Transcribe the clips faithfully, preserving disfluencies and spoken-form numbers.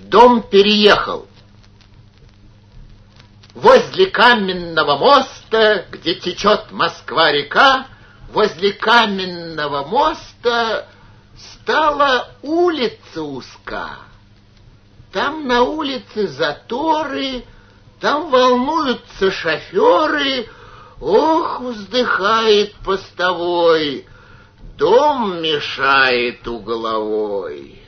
дом переехал. Возле каменного моста, где течет Москва-река, возле каменного моста стала улица узка. Там на улице заторы, там волнуются шоферы. Ох, вздыхает постовой, дом мешает угловой.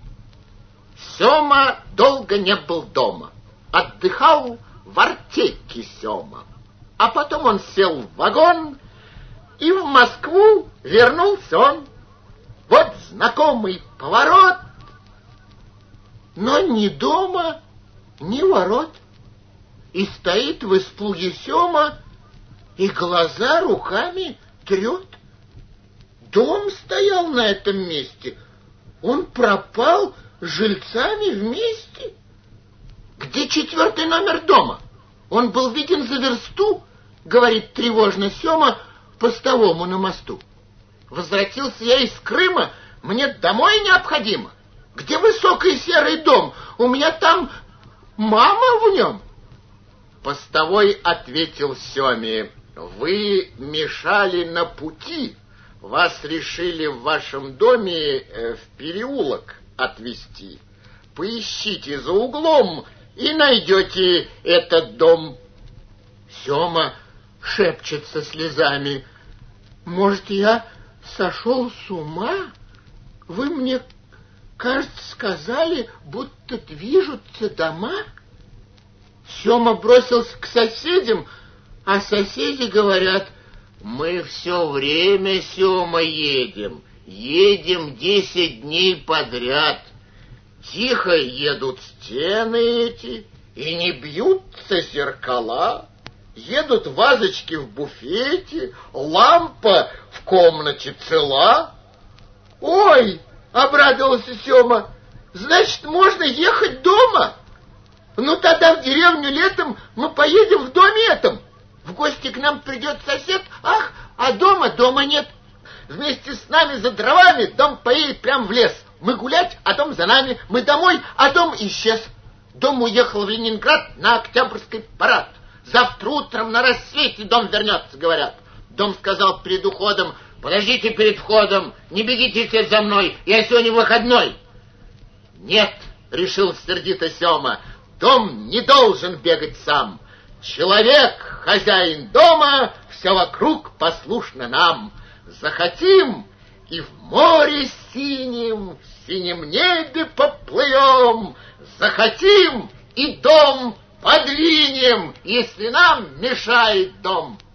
Сема долго не был дома, отдыхал в Артеке Сема. А потом он сел в вагон, и в Москву вернулся он. Вот знакомый поворот, но ни дома, ни ворот. И стоит в испуге Сема, и глаза руками трет. Дом стоял на этом месте, он пропал с жильцами вместе. Где четвертый номер дома? Он был виден за версту, говорит тревожно Сема постовому на мосту. Возвратился я из Крыма, мне домой необходимо. Где высокий серый дом? У меня там мама в нем. Постовой ответил Семе: вы мешали на пути, вас решили в вашем доме в переулок отвезти. Поищите за углом и найдете этот дом. Сема шепчет со слезами: может, я сошел с ума? Вы мне, кажется, сказали, будто движутся дома. Сема бросился к соседям, а соседи говорят: мы все время, Сема, едем, едем десять дней подряд. Тихо едут стены эти, и не бьются зеркала. Едут вазочки в буфете, лампа в комнате цела. Ой, обрадовался Сема, значит, можно ехать дома? Ну, тогда в деревню летом мы поедем в доме этом. В гости к нам придет сосед, ах, а дома, дома нет. Вместе с нами за дровами дом поедет прям в лес. Мы гулять, а дом за нами. Мы домой, а дом исчез. Дом уехал в Ленинград на Октябрьский парад. Завтра утром на рассвете дом вернется, говорят. Дом сказал перед уходом: подождите перед входом, не бегите все за мной, я сегодня выходной. Нет, решил сердито Сема, дом не должен бегать сам. Человек, хозяин дома, все вокруг послушно нам. Захотим, и в море синем, в синем небе поплывем. Захотим, и дом подвинем, если нам мешает дом.